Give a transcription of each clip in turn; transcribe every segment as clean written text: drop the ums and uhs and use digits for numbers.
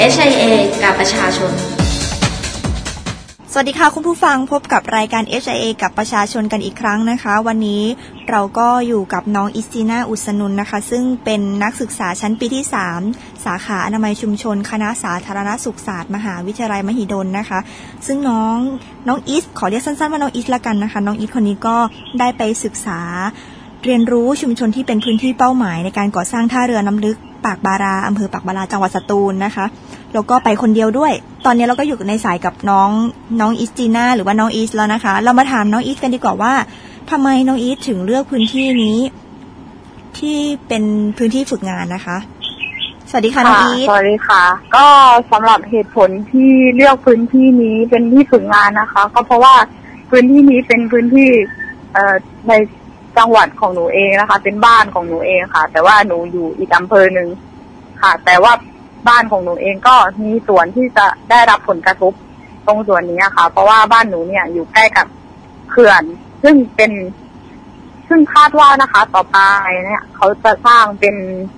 HIA กับประชาชนสวัสดีค่ะคุณผู้ฟังพบกับรายการ HIA กับประชาชนกันอีกครั้งนะคะวันนี้เราก็อยู่กับน้องอิสตินาอุสนุนนะคะซึ่งเป็นนักศึกษาชั้นปีที่3สาขาอนามัยชุมชนคณะสาธารณสุขศาสตร์มหาวิทยาลัยมหิดลนะคะซึ่งน้องอิสขอเรียกสั้นๆว่าน้องอิสละกันนะคะน้องอิสคนนี้ก็ได้ไปศึกษาเรียนรู้ชุมชนที่เป็นพื้นที่เป้าหมายในการก่อสร้างท่าเรือน้ำลึกปากบาราอำเภอปากบาราจังหวัดสตูลนะคะแล้วก็ไปคนเดียวด้วยตอนนี้เราก็อยู่ในสายกับน้องอิสตินาหรือว่าน้องอิสแล้วนะคะเรามาถามน้องอิสกันดีกว่าว่าทำไมน้องอิสถึงเลือกพื้นที่นี้ที่เป็นพื้นที่ฝึกงานนะคะสวัสดีค่ะน้องอิสสวัสดีค่ะก็สำหรับเหตุผลที่เลือกพื้นที่นี้เป็นที่ฝึกงานนะคะก็เพราะว่าพื้นที่นี้เป็นพื้นที่ในจังหวัดของหนูเองนะคะเป็นบ้านของหนูเองค่ะแต่ว่าหนูอยู่อีกอำเภอหนึ่งค่ะแต่ว่าบ้านของหนูเองก็มีส่วนที่จะได้รับผลกระทบตรงส่วนนี้ค่ะเพราะว่าบ้านหนูเนี่ยอยู่ใกล้กับเขื่อนซึ่งคาดว่านะคะต่อไปเนี่ยเขาจะสร้างเป็น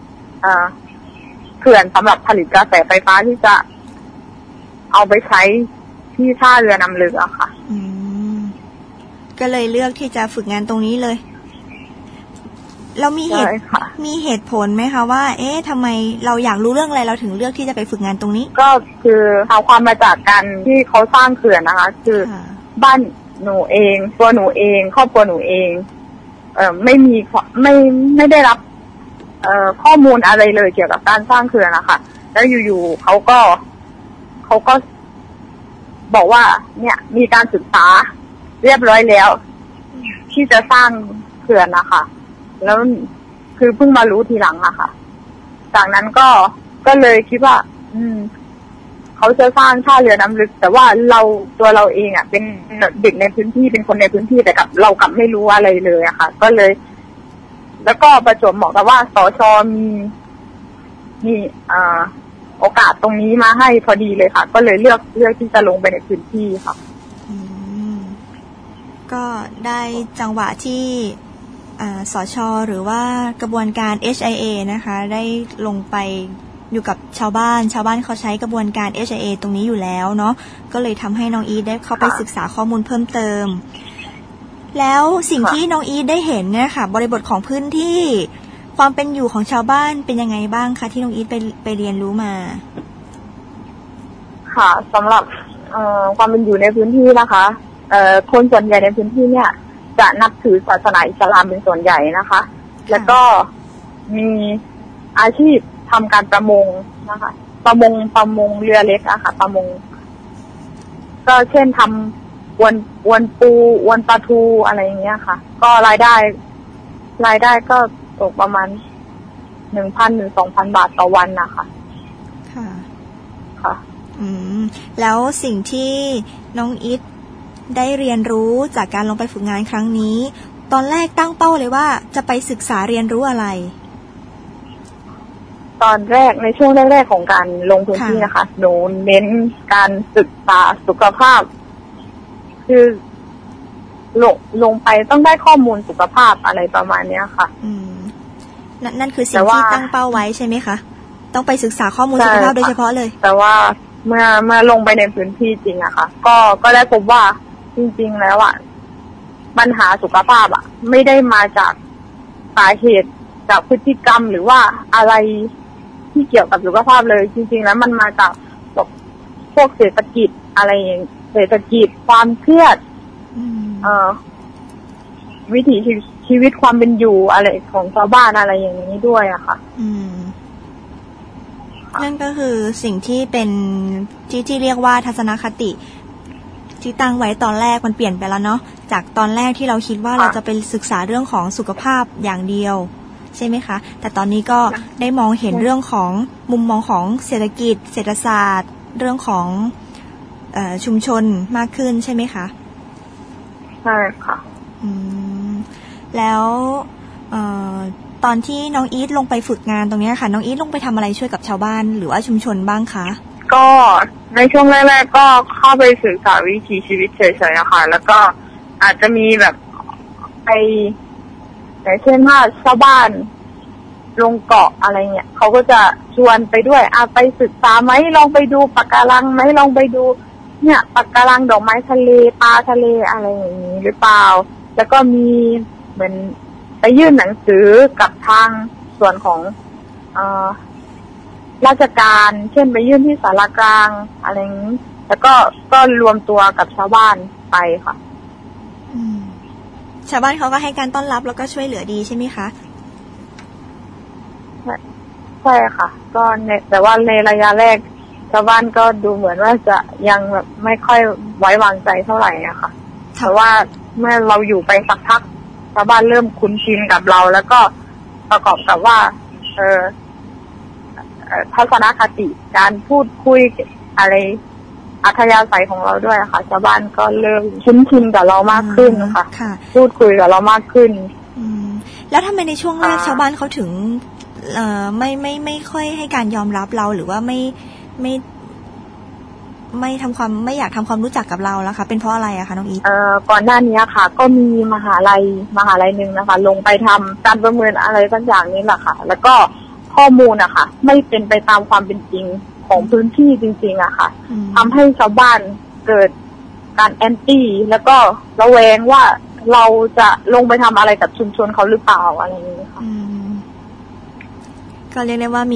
เขื่อนสำหรับผลิตกระแสไฟฟ้าที่จะเอาไปใช้ที่ท่าเรือน้ำลึกอะค่ะก็เลยเลือกที่จะฝึกงานตรงนี้เลยเรามีเหตุผลไหมคะว่าทำไมเราอยากรู้เรื่องอะไรเราถึงเลือกที่จะไปฝึกงานตรงนี้ก็คือเอาความมาจากการที่เขาสร้างเขื่อนนะคะคือบ้านหนูเองตัวหนูเองครอบครัวหนูเองไม่ได้รับข้อมูลอะไรเลยเกี่ยวกับการสร้างเขื่อนนะคะแล้วอยู่ๆเขาก็บอกว่าเนี่ยมีการศึกษาเรียบร้อยแล้วที่จะสร้างเขื่อนนะคะแล้วคือเพิ่งมารู้ทีหลังอะค่ะจากนั้นก็เลยคิดว่าเขาจะสร้างท่าเรือน้ำลึกแต่ว่าตัวเราเองอะเป็นเด็กในพื้นที่เป็นคนในพื้นที่แต่เรากลับไม่รู้อะไรเลยอะค่ะก็เลยแล้วก็ประจวบเหมาะกับว่าสช.มีโอกาสตรงนี้มาให้พอดีเลยค่ะก็เลยเลือกที่จะลงไปในพื้นที่ค่ะก็ได้จังหวะที่สช.หรือว่ากระบวนการ HIA นะคะได้ลงไปอยู่กับชาวบ้านเขาใช้กระบวนการ HIA ตรงนี้อยู่แล้วเนาะก็เลยทำให้น้องอีทได้เข้าไปศึกษาข้อมูลเพิ่มเติมแล้วสิ่งที่น้องอีทได้เห็นเนี่ยค่ะบริบทของพื้นที่ความเป็นอยู่ของชาวบ้านเป็นยังไงบ้างคะที่น้องอีทไปเรียนรู้มาค่ะสำหรับความเป็นอยู่ในพื้นที่นะคะคนส่วนใหญ่ในพื้นที่เนี่ยจะนับถือศาสนาอิสลามเป็นส่วนใหญ่นะคะแล้วก็มีอาชีพทำการประมงนะคะประมงเรือเล็กอะค่ะประมงก็เช่นทำอวนปูอวนปลาทูอะไรอย่างเงี้ยค่ะก็รายได้ก็ตกประมาณ 1,000 ถึง 2,000 บาทต่อวันนะคะค่ะแล้วสิ่งที่น้องอิทได้เรียนรู้จากการลงไปฝึกงานครั้งนี้ตอนแรกตั้งเป้าเลยว่าจะไปศึกษาเรียนรู้อะไรตอนแรกในช่วงแรกๆของการลงพื้นที่นะคะหนูเน้นการศึกษาสุขภาพคือลงไปต้องได้ข้อมูลสุขภาพอะไรประมาณนี้ค่ะนั่นคือสิ่งที่ตั้งเป้าไว้ใช่ไหมคะต้องไปศึกษาข้อมูลสุขภาพโดยเฉพาะเลยแต่ว่าเมื่อลงไปในพื้นที่จริงอะค่ะก็ได้พบว่าจริงๆแล้วอะปัญหาสุขภาพอะไม่ได้มาจากสาเหตุจากพฤติกรรมหรือว่าอะไรที่เกี่ยวกับสุขภาพเลยจริงๆแล้วมันมาจากพวกเศรษฐกิจอะไรอย่างเศรษฐกิจความเครียดวิถีชีวิตความเป็นอยู่อะไรของชาวบ้านอะไรอย่างนี้ด้วยอะค่ะนั่นก็คือสิ่งที่เป็นที่เรียกว่าทัศนคติที่ตั้งไว้ตอนแรกมันเปลี่ยนไปแล้วเนาะจากตอนแรกที่เราคิดว่าเราจะไปศึกษาเรื่องของสุขภาพอย่างเดียวใช่ไหมคะแต่ตอนนี้ก็ได้มองเห็นเรื่องของมุมมองของเศรษฐกิจเศรษฐศาสตร์เรื่องของชุมชนมากขึ้นใช่ไหมคะใช่ค่ะแล้วตอนที่น้องอีทลงไปฝึกงานตรงนี้ค่ะน้องอีทลงไปทำอะไรช่วยกับชาวบ้านหรือว่าชุมชนบ้างคะก็ในช่วงแรกๆก็เข้าไปศึกษาวิถีชีวิตเฉยๆอะค่ะแล้วก็อาจจะมีแบบไปอย่างเช่นว่าชาวบ้านลงเกาะอะไรเงี้ยเขาก็จะชวนไปด้วยไปศึกษาไหมลองไปดูปะการังไหมลองไปดูเนี่ยปะการังดอกไม้ทะเลปลาทะเลอะไรอย่างนี้หรือเปล่าแล้วก็มีเหมือนไปยื่นหนังสือกับทางส่วนของราชการเช่นไปยื่นที่ศาลากลางอะไรอย่างนี้แล้วก็รวมตัวกับชาวบ้านไปค่ะชาวบ้านเขาก็ให้การต้อนรับแล้วก็ช่วยเหลือดีใช่ไหมคะใช่ค่ะก็แต่ว่าในระยะแรกชาวบ้านก็ดูเหมือนว่าจะยังแบบไม่ค่อยไว้วางใจเท่าไหร่อะค่ะแต่ว่าเมื่อเราอยู่ไปสักพักชาวบ้านเริ่มคุ้นชินกับเราแล้วก็ประกอบกับว่าทัศนคติการพูดคุยอะไรอัธยาศัยของเราด้วยค่ะชาวบ้านก็เริ่มคุ้นชินกับเรามากขึ้นค่ะพูดคุยกับเรามากขึ้นแล้วทำไมในช่วงแรกชาวบ้านเขาถึงไม่ค่อยให้การยอมรับเราหรือว่าไม่ทำความไม่อยากทำความรู้จักกับเราแล้วคะเป็นเพราะอะไรอะคะน้องอีทก่อนหน้านี้ค่ะก็มีมหาลัยนึงนะคะลงไปทำการประเมินอะไรสักอย่างนี้แหละค่ะแล้วก็ข้อมูลอะค่ะไม่เป็นไปตามความเป็นจริงของพื้นที่จริงๆอะค่ะทำให้ชาวบ้านเกิดการแอนตี้แล้วก็ระแวงว่าเราจะลงไปทำอะไรกับชุมชนเขาหรือเปล่าอะไรอย่างนี้ค่ะก็เรียกได้ว่า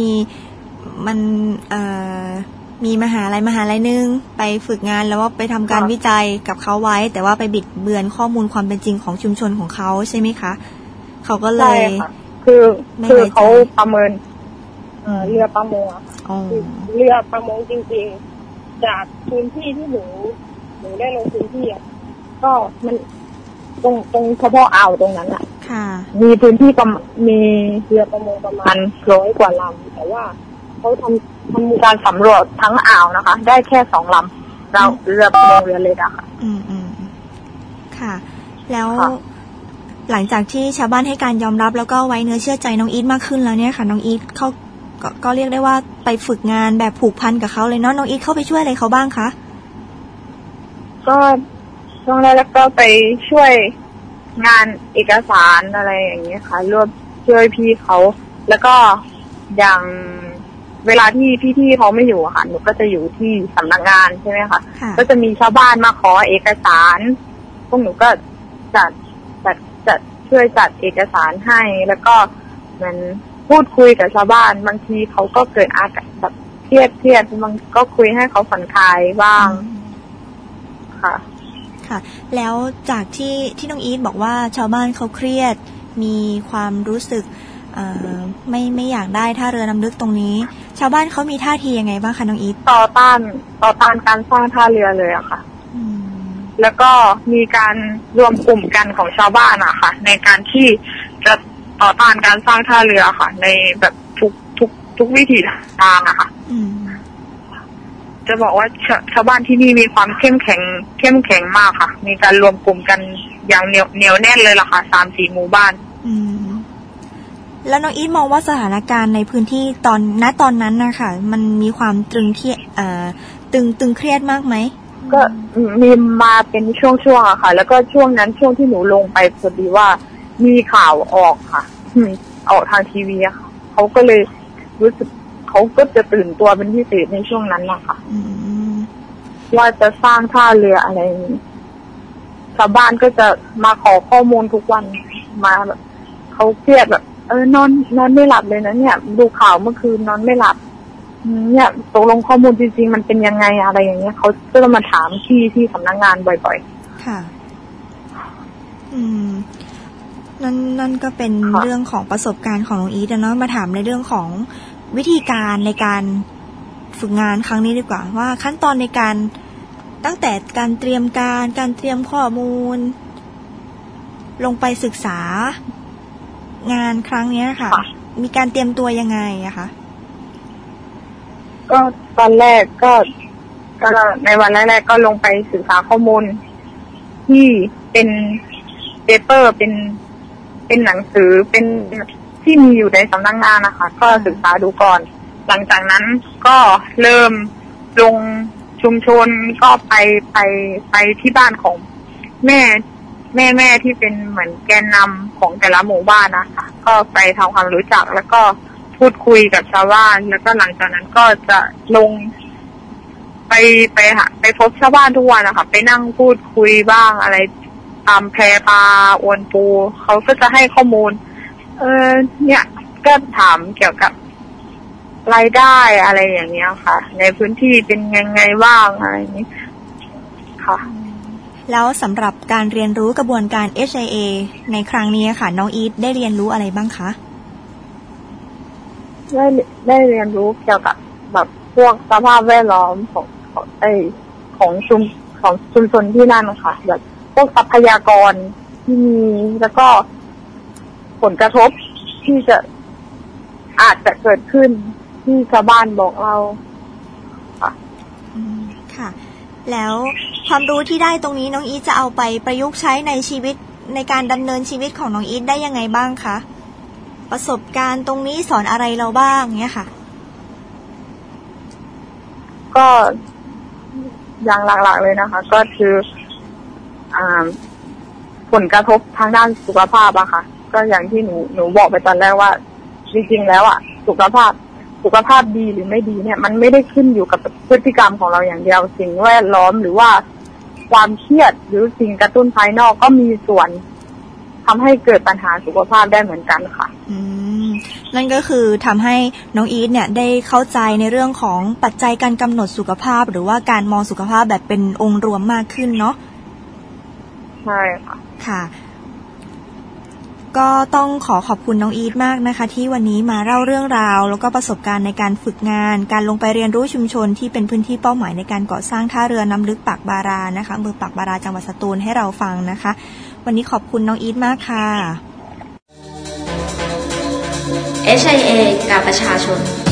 มีมหาลัยนึงไปฝึกงานแล้วว่าไปทำการวิจัยกับเขาไว้แต่ว่าไปบิดเบือนข้อมูลความเป็นจริงของชุมชนของเขาใช่ไหมคะเขาก็เลยคือเขาประเมินเรือประมงเรือประมงจริงๆจากพื้นที่ที่หนูได้ลงพื้นที่ก็มันตรงเฉพาะอ่าวตรงนั้นอ่ะมีพื้นที่มีเรือประมงประมาณ100 กว่าลำแต่ว่าเขาทำการสำรวจทั้งอ่าวนะคะได้แค่2 ลำเราเรือประมงเรือเล็กอะค่ะค่ะแล้วหลังจากที่ชาวบ้านให้การยอมรับแล้วก็ไว้เนื้อเชื่อใจน้องอีทมากขึ้นแล้วเนี่ยค่ะน้องอีทเขาก็เรียกได้ว่าไปฝึกงานแบบผูกพันกับเขาเลยเนาะน้องอีทเข้าไปช่วยอะไรเขาบ้างคะก็ช่วงแรกก็ไปช่วยงานเอกสารอะไรอย่างเงี้ยค่ะร่วมช่วยพี่เขาแล้วก็อย่างเวลาที่พี่เขาไม่อยู่ค่ะหนูก็จะอยู่ที่สำนักงานใช่ไหมคะก็จะมีชาวบ้านมาขอเอกสารพวกหนูก็จัดช่วยจัดเอกสารให้แล้วก็เหมือนพูดคุยกับชาวบ้านบางทีเขาก็เกิดอาการแบบเครียดบางก็คุยให้เขาผ่อนคลายบ้างค่ะแล้วจากที่น้องอีทบอกว่าชาวบ้านเขาเครียดมีความรู้สึกไม่อยากได้ท่าเรือน้ำลึกตรงนี้ชาวบ้านเขามีท่าทียังไงบ้างคะน้องอีทต่อต้านการสร้างท่าเรือเลยอะค่ะแล้วก็มีการรวมกลุ่มกันของชาวบ้านอะค่ะในการที่จะต่อต้านการสร้างท่าเรือค่ะในแบบทุกวิถีทางอะค่ะจะบอกว่าชาวบ้านที่นี่มีความเข้มแข็งมากค่ะมีการรวมกลุ่มกันอย่างเหนียวแน่นเลยล่ะค่ะ 3-4 หมู่บ้านแล้วน้องอีทมองว่าสถานการณ์ในพื้นที่ตอนนั้นนะคะมันมีความตึงเครียดมากไหมก็มีมาเป็นช่วงๆอะค่ะแล้วก็ช่วงที่หนูลงไปพอดีว่ามีข่าวออกค่ะออกทางทีวีอะค่ะเขาก็เลยรู้สึกเขาก็จะตื่นตัวเป็นพิเศษในช่วงนั้นนะคะว่าจะสร้างท่าเรืออะไรชาวบ้านก็จะมาขอข้อมูลทุกวันมาแบบเขาเครียดแบบนอนไม่หลับเลยนะเนี่ยดูข่าวเมื่อคืนนอนไม่หลับเนี่ยตกลงข้อมูลจริงๆมันเป็นยังไงอะไรอย่างเงี้ยเขาก็จะมาถามที่สำนักงานบ่อยๆค่ะนั่นก็เป็นเรื่องของประสบการณ์ของน้องอีทเนาะมาถามในเรื่องของวิธีการในการฝึกงานครั้งนี้ดีกว่าว่าขั้นตอนในการตั้งแต่การเตรียมการเตรียมข้อมูลลงไปศึกษางานครั้งนี้ค่ะมีการเตรียมตัวยังไงอะคะก็ตอนแรกก็ในวันแรกๆก็ลงไปศึกษาข้อมูลที่เป็นเปเปอร์เป็นหนังสือเป็นที่มีอยู่ในสำนักงานนะคะก็ศึกษาดูก่อนหลังจากนั้นก็เริ่มลงชุมชนก็ไปที่บ้านของแม่แม่ที่เป็นเหมือนแกนนำของแต่ละหมู่บ้านนะคะก็ไปทำความรู้จักแล้วก็พูดคุยกับชาวบ้านแล้วก็หลังจากนั้นก็จะลงไปพบชาวบ้านทุกวันนะคะไปนั่งพูดคุยบ้างอะไรตามแพปลาอวนปูเขาก็จะให้ข้อมูลเนี่ยก็ถามเกี่ยวกับรายได้อะไรอย่างเงี้ยค่ะในพื้นที่เป็นยังไงบ้างอะไรอย่างนี้ค่ะแล้วสำหรับการเรียนรู้กระบวนการ HIA ในครั้งนี้ค่ะน้องอีทได้เรียนรู้อะไรบ้างคะได้เรียนรู้เกี่ยวกับแบบพวกสภาพแวดล้อมของชุมชนที่นั่นค่ะแบบพวกทรัพยากรที่มีแล้วก็ผลกระทบที่อาจจะเกิดขึ้นที่ชาวบ้านบอกเราค่ะค่ะแล้วความรู้ที่ได้ตรงนี้น้องอีทจะเอาไปประยุกต์ใช้ในชีวิตในการดำเนินชีวิตของน้องอีทได้ยังไงบ้างคะประสบการณ์ตรงนี้สอนอะไรเราบ้างเนี่ยค่ะก็อย่างหลักๆเลยนะคะก็คือผลกระทบทางด้านสุขภาพอะค่ะก็อย่างที่หนูบอกไปตอนแรกว่าจริงๆแล้วอะสุขภาพดีหรือไม่ดีเนี่ยมันไม่ได้ขึ้นอยู่กับพฤติกรรมของเราอย่างเดียวสิ่งแวดล้อมหรือว่าความเครียดหรือสิ่งกระตุ้นภายนอกก็มีส่วนทำให้เกิดปัญหาสุขภาพได้เหมือนกันค่ะนั่นก็คือทำให้น้องอีทเนี่ยได้เข้าใจในเรื่องของปัจจัยการกำหนดสุขภาพหรือว่าการมองสุขภาพแบบเป็นองค์รวมมากขึ้นเนาะใช่ค่ะค่ะก็ต้องขอบคุณน้องอีทมากนะคะที่วันนี้มาเล่าเรื่องราวแล้วก็ประสบการณ์ในการฝึกงานการลงไปเรียนรู้ชุมชนที่เป็นพื้นที่เป้าหมายในการก่อสร้างท่าเรือน้ำลึกปากบารานะคะอำเภอปากบาราจังหวัดสตูลให้เราฟังนะคะวันนี้ขอบคุณน้องอีทมากค่ะ HIA กับประชาชน